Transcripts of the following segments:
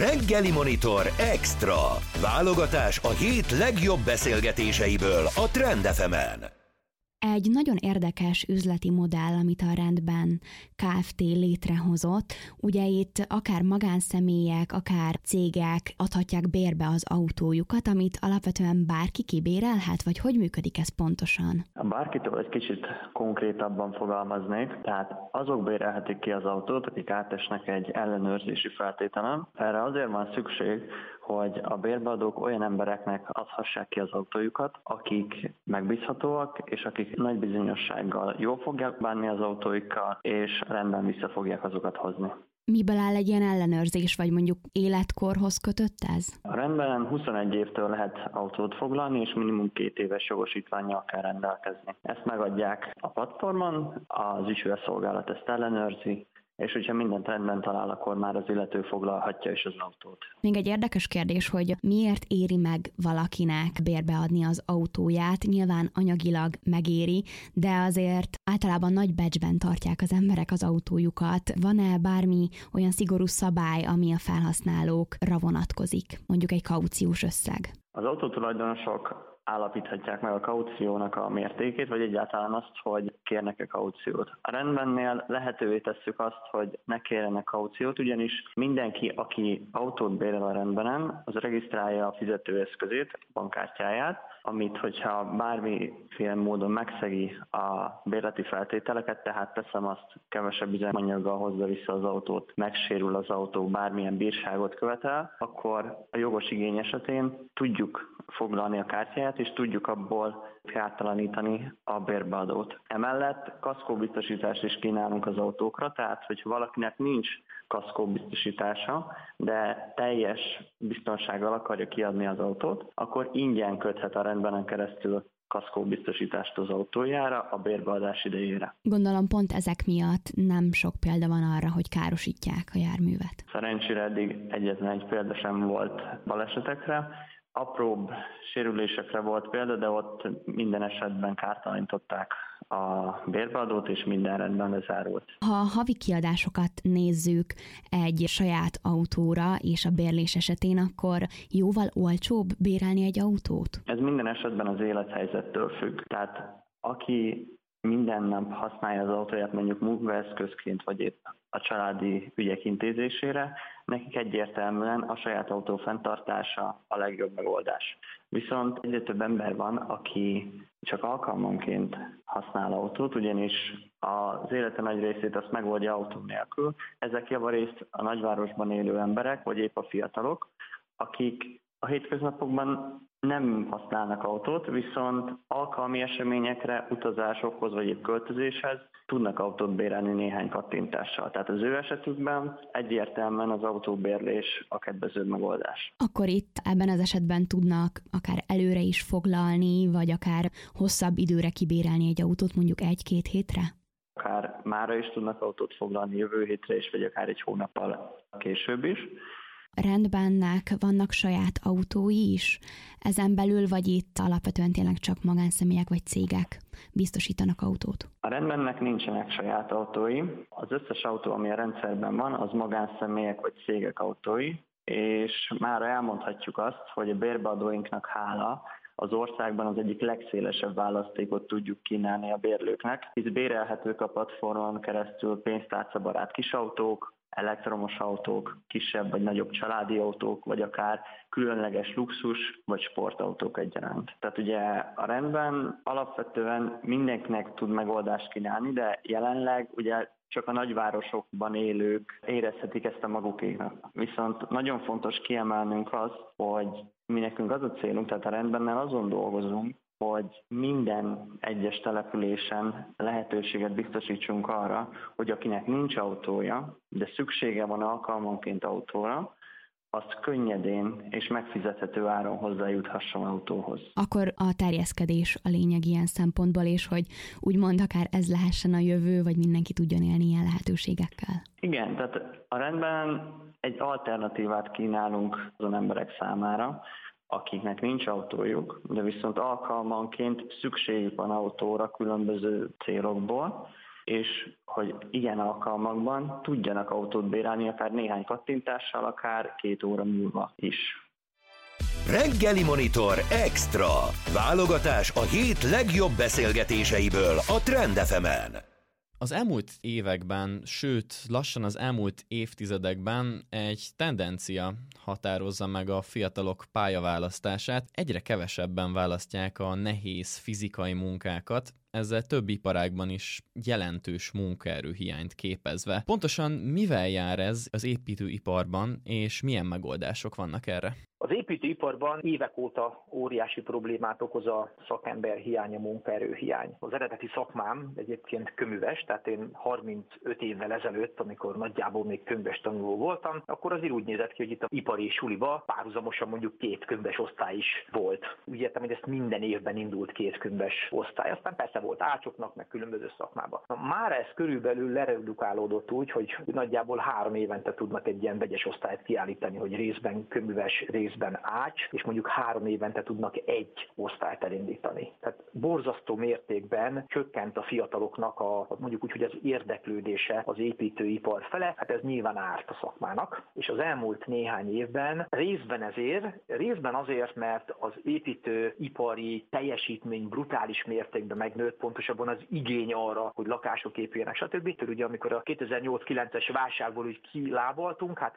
Reggeli Monitor Extra. Válogatás a hét legjobb beszélgetéseiből a Trend FM-en. Egy nagyon érdekes üzleti modell, amit a Rendben Kft. Létrehozott. Ugye itt akár magánszemélyek, akár cégek adhatják bérbe az autójukat, amit alapvetően bárki kibérelhet, vagy hogy működik ez pontosan? A bárkitől egy kicsit konkrétabban fogalmaznék, tehát azok bérelhetik ki az autót, akik átesnek egy ellenőrzési feltételen. Erre azért van szükség, hogy a bérbeadók olyan embereknek adhassák ki az autójukat, akik megbízhatóak, és akik nagy bizonyossággal jól fogják bánni az autóikkal, és rendben vissza fogják azokat hozni. Miből áll egy ilyen ellenőrzés, vagy mondjuk életkorhoz kötött ez? A Rendben 21 évtől lehet autót foglalni, és minimum 2 éves jogosítvánnyal kell rendelkezni. Ezt megadják a platformon, az ügyfélszolgálat ezt ellenőrzi, és hogyha mindent rendben talál, akkor már az illető foglalhatja is az autót. Még egy érdekes kérdés, hogy miért éri meg valakinek bérbeadni az autóját? Nyilván anyagilag megéri, de azért általában nagy becsben tartják az emberek az autójukat. Van-e bármi olyan szigorú szabály, ami a felhasználókra vonatkozik? Mondjuk egy kauciós összeg. Az autótulajdonosok állapíthatják meg a kauciónak a mértékét, vagy egyáltalán azt, hogy kérnek-e kauciót. A Rendbennél lehetővé tesszük azt, hogy ne kérjenek kauciót, ugyanis mindenki, aki autót bérel a Rendbenen, az regisztrálja a fizetőeszközét, bankkártyáját, amit, hogyha bármiféle módon megszegi a bérleti feltételeket, tehát teszem azt, kevesebb üzemanyaggal hozza vissza az autót, megsérül az autó, bármilyen bírságot követel, akkor a jogos igény esetén tudjuk foglalni a kártyáját, és tudjuk abból kártalanítani a bérbeadót. Emellett kaszkóbiztosítást is kínálunk az autókra, tehát hogyha valakinek nincs kaszkóbiztosítása, de teljes biztonsággal akarja kiadni az autót, akkor ingyen köthet a Rendbenen keresztül kaszkóbiztosítást az autójára a bérbeadás idejére. Gondolom pont ezek miatt nem sok példa van arra, hogy károsítják a járművet. Szerencsére eddig egyetlen egy példa sem volt balesetekre. Apróbb sérülésekre volt példa, de ott minden esetben kártalanították a bérbeadót, és minden rendben lezárult. Ha a havi kiadásokat nézzük egy saját autóra és a bérlés esetén, akkor jóval olcsóbb bérelni egy autót? Ez minden esetben az élethelyzettől függ. Tehát aki minden nap használja az autóját mondjuk munkaeszközként, vagy épp a családi ügyek intézésére, nekik egyértelműen a saját autó fenntartása a legjobb megoldás. Viszont egyre több ember van, aki csak alkalmanként használ autót, ugyanis az élete nagy részét azt megoldja autó nélkül. Ezek javarészt a nagyvárosban élő emberek, vagy épp a fiatalok, akik a hétköznapokban nem használnak autót, viszont alkalmi eseményekre, utazásokhoz vagy épp költözéshez tudnak autót bérelni néhány kattintással. Tehát az ő esetükben egyértelműen az autóbérlés a kedvezőbb megoldás. Akkor itt ebben az esetben tudnak akár előre is foglalni, vagy akár hosszabb időre kibérelni egy autót, mondjuk 1-2 hétre? Akár mára is tudnak autót foglalni, jövő hétre is, vagy akár egy hónappal később is. Rendbennek vannak saját autói is ezen belül, vagy itt alapvetően tényleg csak magánszemélyek vagy cégek biztosítanak autót? A Rendbennek nincsenek saját autói. Az összes autó, ami a rendszerben van, az magánszemélyek vagy cégek autói, és már elmondhatjuk azt, hogy a bérbeadóinknak hála az országban az egyik legszélesebb választékot tudjuk kínálni a bérlőknek, hisz bérelhetők a platformon keresztül pénztárcabarát kisautók, elektromos autók, kisebb vagy nagyobb családi autók, vagy akár különleges luxus vagy sportautók egyaránt. Tehát ugye a Rendben alapvetően mindenkinek tud megoldást kínálni, de jelenleg ugye csak a nagyvárosokban élők érezhetik ezt a magukénak. Viszont nagyon fontos kiemelnünk azt, hogy mi nekünk az a célunk, tehát a Rendbennel azon dolgozunk, hogy minden egyes településen lehetőséget biztosítsunk arra, hogy akinek nincs autója, de szüksége van alkalmanként autóra, azt könnyedén és megfizethető áron hozzájuthasson autóhoz. Akkor a terjeszkedés a lényeg ilyen szempontból, és hogy úgymond akár ez lehessen a jövő, vagy mindenki tudjon élni ilyen lehetőségekkel. Igen, tehát a Rendben egy alternatívát kínálunk azon emberek számára, akiknek nincs autójuk, de viszont alkalmanként szükségük van autóra különböző célokból, és hogy ilyen alkalmakban tudjanak autót bérelni akár néhány kattintással, akár 2 óra múlva is. Reggeli Monitor Extra. Válogatás a hét legjobb beszélgetéseiből a Trend FM-en. Az elmúlt években, sőt lassan az elmúlt évtizedekben egy tendencia határozza meg a fiatalok pályaválasztását. Egyre kevesebben választják a nehéz fizikai munkákat, ezzel több iparágban is jelentős munkaerőhiányt képezve. Pontosan mivel jár ez az építőiparban, és milyen megoldások vannak erre? Az építőiparban évek óta óriási problémát okoz a szakember hiánya, munkaerőhiány. Az eredeti szakmám egyébként köműves, tehát én 35 évvel ezelőtt, amikor nagyjából még könyves tanuló voltam, akkor azért úgy nézett ki, hogy itt az ipari suliba párhuzamosan mondjuk 2 könyves osztály is volt. Úgy értem, hogy ezt minden évben indult 2 könyves osztály, aztán persze volt ácsoknak, meg különböző szakmában. Már ez körülbelül leredukálódott úgy, hogy nagyjából 3 évente tudnak egy ilyen vegyes osztályt kiállítani, hogy részben köműves, részben ács, és mondjuk 3 évente tudnak egy osztályt elindítani. Tehát borzasztó mértékben csökkent a fiataloknak mondjuk úgy, hogy az érdeklődése az építőipar fele, hát ez nyilván árt a szakmának, és az elmúlt néhány évben részben azért, mert az építőipari teljesítmény brutális mértékben megnőtt, pontosabban az igény arra, hogy lakások épüljenek, stb. Ugye amikor a 2008-9-es válságból úgy kilábaltunk, hát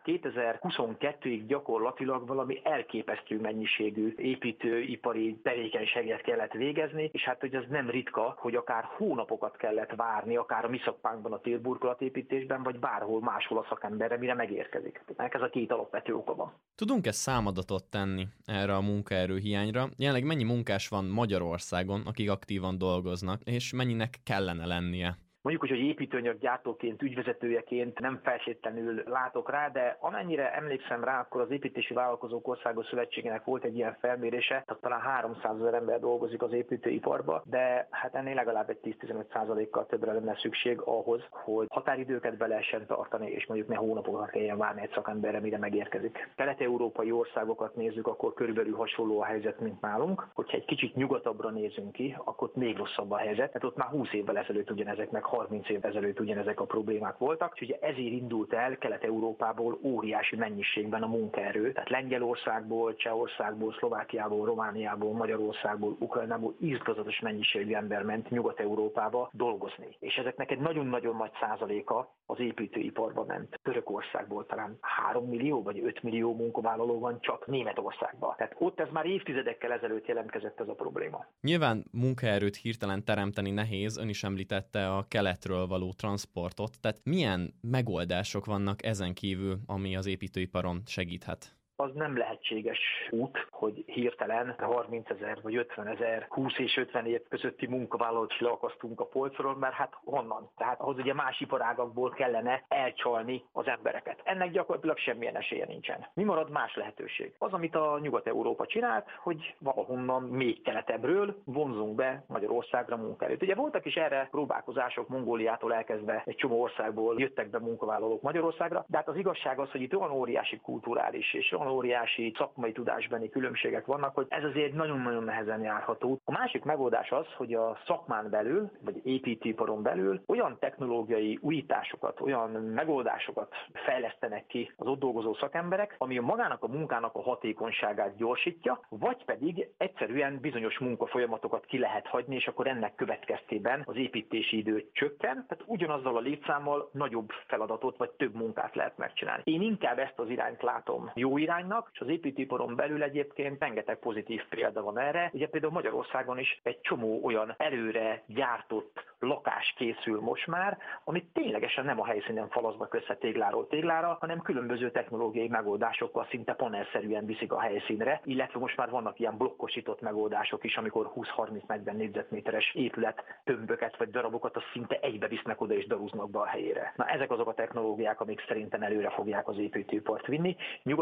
2022-ig gyakorlatilag valami elképesztő mennyiségű építőipari tevékenységet kellett végezni, és hát hogy ez nem ritka, hogy akár hónapokat kellett várni, akár a mi szakmánkban a térburkolatépítésben, vagy bárhol máshol a szakemberre, mire megérkezik. Ennek ez a 2 alapvető oka van. Tudunk-e számadatot tenni erre a munkaerőhiányra? Jelenleg mennyi munkás van Magyarországon, akik aktívan dolgoznak, és mennyinek kellene lennie? Mondjuk, hogy építőanyaggyártóként, ügyvezetőjeként nem feltétlenül látok rá, de amennyire emlékszem rá, akkor az Építési Vállalkozók Országos Szövetségének volt egy ilyen felmérése, tehát talán 300 000 ember dolgozik az építőiparba, de hát ennél legalább egy 10-15%-kal többre lenne szükség ahhoz, hogy határidőket be lehessen tartani, és mondjuk ne hónapokat kelljen várni egy szakemberre, mire megérkezik. Kelet-európai országokat nézzük, akkor körülbelül hasonló a helyzet, mint nálunk. Hogyha egy kicsit nyugatabbra nézünk ki, akkor még rosszabb a helyzet, tehát ott már 20 évvel ezelőtt ugyanezeknek 30 évvel ezelőtt ugyanezek a problémák voltak, és ugye ezért indult el Kelet-Európából óriási mennyiségben a munkaerő, tehát Lengyelországból, Csehországból, Szlovákiából, Romániából, Magyarországból, Ukrajnából irtózatos mennyiségű ember ment Nyugat-Európába dolgozni. És ezeknek egy nagyon-nagyon nagy százaléka az építőiparba ment. Törökországból talán 3 millió vagy 5 millió munkavállaló van csak Németországban. Tehát ott ez már évtizedekkel ezelőtt jelentkezett ez a probléma. Nyilván munkaerőt hirtelen teremteni nehéz, ön is említette a keletről való transportot, tehát milyen megoldások vannak ezen kívül, ami az építőiparon segíthet? Az nem lehetséges út, hogy hirtelen 30 000 vagy 50 000, 20 és 50 év közötti munkavállalót leakasztunk a polcról, mert hát honnan? Tehát ahhoz ugye más iparágakból kellene elcsalni az embereket. Ennek gyakorlatilag semmilyen esélye nincsen. Mi marad más lehetőség? Az, amit a Nyugat-Európa csinált, hogy valahonnan még keletebbről vonzunk be Magyarországra munkaerőt. Ugye voltak is erre próbálkozások, Mongóliától elkezdve egy csomó országból jöttek be munkavállalók Magyarországra, de hát az igazság az, hogy itt olyan óriási kulturális és olyan óriási szakmai tudásbeni különbségek vannak, hogy ez azért nagyon-nagyon nehezen járható. A másik megoldás az, hogy a szakmán belül, vagy építőiparon belül olyan technológiai újításokat, olyan megoldásokat fejlesztenek ki az ott dolgozó szakemberek, ami magának a munkának a hatékonyságát gyorsítja, vagy pedig egyszerűen bizonyos munkafolyamatokat ki lehet hagyni, és akkor ennek következtében az építési idő csökken, tehát ugyanazzal a létszámmal nagyobb feladatot, vagy több munkát lehet megcsinálni. Én inkább ezt az irányt látom jó iránynak, és az építőiparon belül egyébként rengeteg pozitív példa van erre. Ugye például Magyarországon is egy csomó olyan előre gyártott lakás készül most már, amit ténylegesen nem a helyszínen falaznak össze tégláról téglára, hanem különböző technológiai megoldásokkal szinte panelszerűen viszik a helyszínre, illetve most már vannak ilyen blokkosított megoldások is, amikor 20-30-40 négyzetméteres épület tömböket vagy darabokat azt szinte egybe visznek oda és darúznak be a helyére. Na ezek azok a technológiák, amik szerintem előre fogják az építőipart vinni. Nyugat-Európában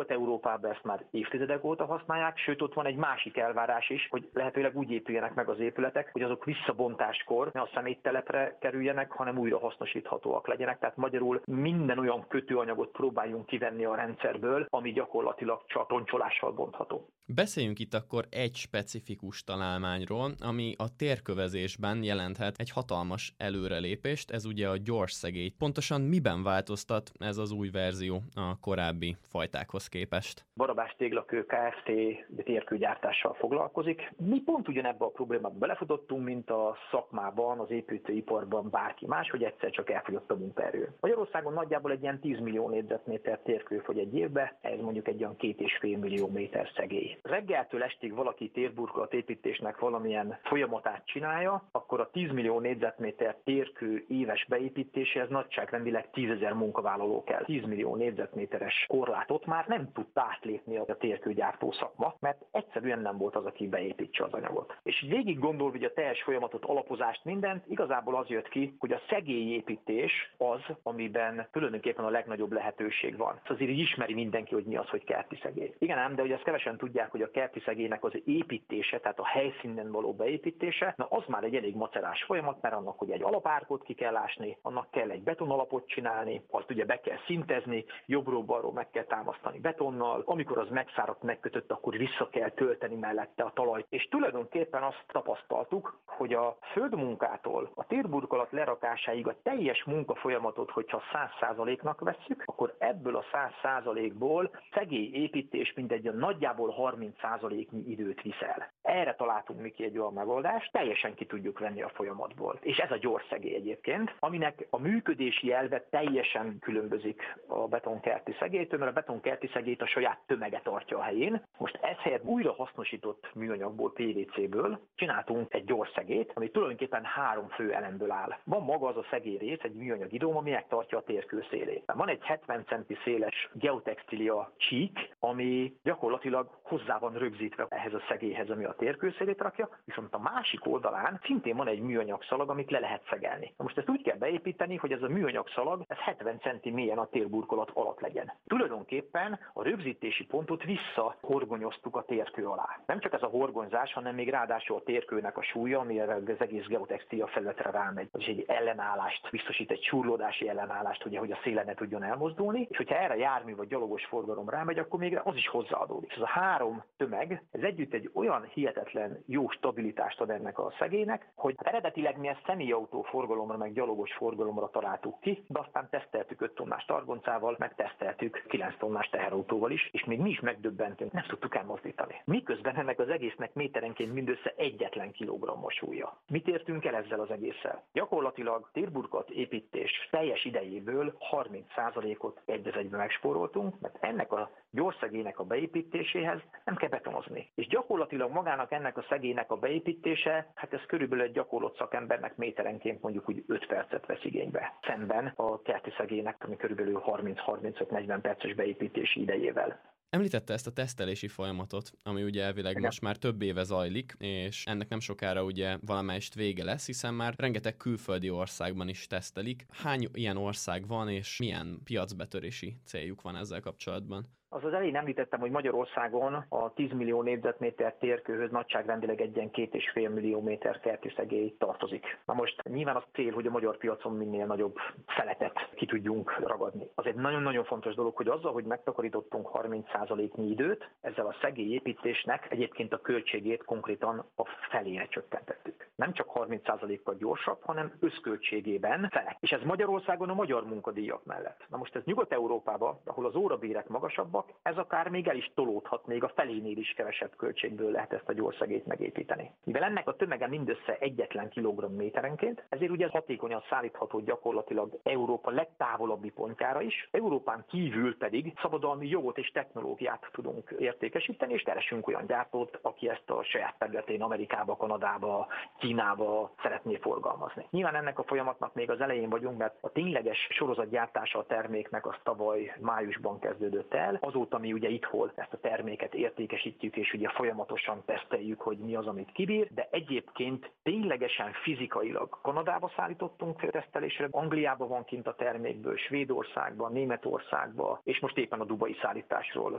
Európában ezt már évtizedek óta használják, sőt ott van egy másik elvárás is, hogy lehetőleg úgy épüljenek meg az épületek, hogy azok visszabontáskor ne a szeméttelepre kerüljenek, hanem újra hasznosíthatóak legyenek. Tehát magyarul minden olyan kötőanyagot próbáljunk kivenni a rendszerből, ami gyakorlatilag csak roncsolással bontható. Beszéljünk itt akkor egy specifikus találmányról, ami a térkövezésben jelenthet egy hatalmas előrelépést, ez ugye a gyorsszegély. Pontosan miben változtat ez az új verzió a korábbi fajtákhoz képest? Barabás Téglakő Kft. Térkőgyártással foglalkozik. Mi pont ugyanebbe a problémába belefutottunk, mint a szakmában, az építőiparban bárki más, hogy egyszer csak elfogyott a munkaerő. Magyarországon nagyjából egy ilyen 10 millió négyzetméter térkő fogy egy évbe, ez mondjuk egy olyan 2,5 millió méter szegély. Reggeltől estig valaki térburkolatépítésnek valamilyen folyamatát csinálja, akkor a 10 millió négyzetméter térkő éves beépítéséhez nagyságrendileg 10 000 munkavállaló kell. 10 millió négyzetméteres korlátot már nem tudta átlépni a térkőgyártó szakma, mert egyszerűen nem volt az, aki beépítse az anyagot. És végig gondolva, hogy a teljes folyamatot, alapozást, mindent, igazából az jött ki, hogy a szegélyépítés az, amiben tulajdonképpen a legnagyobb lehetőség van. Azért így ismeri mindenki, hogy mi az, hogy kerti szegély. Igen ám, de hogy ezt kevesen tudják, hogy a kerti szegélynek az építése, tehát a helyszínen való beépítése, na az már egy elég macerás folyamat, mert annak ugye egy alapárkot ki kell ásni, annak kell egy betonalapot csinálni, azt ugye be kell szintezni, jobbról-balról meg kell támasztani betonnal, amikor az megszáradt, megkötött, akkor vissza kell tölteni mellette a talajt. És tulajdonképpen azt tapasztaltuk, hogy a földmunkától a térburkolat lerakásáig a teljes munkafolyamatot, hogyha 100%-nak vesszük, akkor ebből a 100%-ból szegélyépítés mindegy nagyjából 30%-nyi időt visel. Erre találtunk mi ki egy olyan megoldást, teljesen ki tudjuk venni a folyamatból. És ez a gyors szegély egyébként, aminek a működési elve teljesen különbözik a betonkerti szegélytől, mert a betonkerti szegélyt a saját tömege tartja a helyén. Most ez helyett újra hasznosított műanyagból, PVC-ből csináltunk egy gyors szegélyt, ami tulajdonképpen 3 fő elemből áll. Van maga az a szegélyrész, egy műanyag idóm, ami megtartja a térkő szélét. Van egy 70 cm széles geotextília csík, ami gyakorlatilag hozzá van rögzítve ehhez a szegélyhez, ami a térkőszélét rakja, viszont a másik oldalán szintén van egy műanyag szalag, amit le lehet szegelni. Na most ezt úgy kell beépíteni, hogy ez a műanyag szalag ez 70 cm mélyen a térburkolat alatt legyen. Tulajdonképpen a rögzítési pontot visszahorgonyoztuk a térkő alá. Nem csak ez a horgonyzás, hanem még ráadásul a térkőnek a súlya, amire az egész geotextília felületre rámegy. Az is egy ellenállást biztosít, egy súrlódási ellenállást, ugye, hogy a széle ne tudjon elmozdulni, és hogyha erre jármű vagy gyalogos forgalom rámegy, akkor még az is hozzáadódik. És ez a 3 tömeg, ez együtt egy olyan hihetetlen jó stabilitást ad ennek a szegélynek, hogy eredetileg mi ezt személyautó forgalomra, meg gyalogos forgalomra találtuk ki, de aztán teszteltük 5 tonnás targoncával, meg teszteltük 9 tonnás teherautóval is, és még mi is megdöbbentünk, nem tudtuk elmozdítani. Miközben ennek az egésznek méterenként mindössze 1 kilogrammos súlya. Mit értünk el ezzel az egésszel? Gyakorlatilag térburkolat építés teljes idejéből 30%-ot egy-egyben megspóroltunk, mert ennek a gyors szegélynek a beépítéséhez nem kell betonozni. És gyakorlatilag magának ennek a szegélynek a beépítése, hát ez körülbelül egy gyakorlott szakembernek méterenként mondjuk úgy 5 percet vesz igénybe. Szemben a kerti szegélynek, ami körülbelül 30-35-40 perces beépítési idejével. Említette ezt a tesztelési folyamatot, ami ugye elvileg most már több éve zajlik, és ennek nem sokára ugye valamelyest vége lesz, hiszen már rengeteg külföldi országban is tesztelik. Hány ilyen ország van, és milyen piacbetörési céljuk van ezzel kapcsolatban? Az elején említettem, hogy Magyarországon a 10 millió négyzetméter térkőhöz nagyságrendileg egy ilyen 2,5 millió méter kerti szegély tartozik. Na most nyilván az cél, hogy a magyar piacon minél nagyobb feletet ki tudjunk ragadni. Az egy nagyon-nagyon fontos dolog, hogy azzal, hogy megtakarítottunk 30%-nyi időt, ezzel a szegélyépítésnek egyébként a költségét konkrétan a felére csökkentettük. Nem csak 30%-kal gyorsabb, hanem összköltségében fele. És ez Magyarországon a magyar munkadíjak mellett. Na most ez Nyugat-Európában, ahol az órabérek magasabbak, ez akár még el is tolódhat, még a felénél is kevesebb költségből lehet ezt a gyorsszegélyt megépíteni. Mivel ennek a tömege mindössze 1 kilogramm méterenként, ezért ugye hatékonyan szállítható gyakorlatilag Európa legtávolabbi pontjára is, Európán kívül pedig szabadalmi jogot és technológiát tudunk értékesíteni, és keresünk olyan gyártót, aki ezt a saját területén Amerikába, Kanadába, Kínába szeretné forgalmazni. Nyilván ennek a folyamatnak még az elején vagyunk, mert a tényleges sorozatgyártása a terméknek az tavaly májusban kezdődött el. Azóta mi ugye itthon ezt a terméket értékesítjük, és ugye folyamatosan teszteljük, hogy mi az, amit kibír, de egyébként ténylegesen fizikailag Kanadába szállítottunk tesztelésre, Angliában van kint a termékből, Svédországban, Németországban, és most éppen a dubai szállításról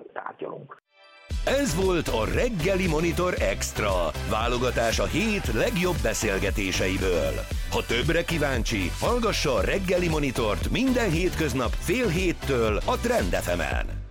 tárgyalunk. Ez volt a Reggeli Monitor Extra, válogatás a hét legjobb beszélgetéseiből. Ha többre kíváncsi, hallgassa a Reggeli Monitort minden hétköznap fél héttől a Trend FM-en.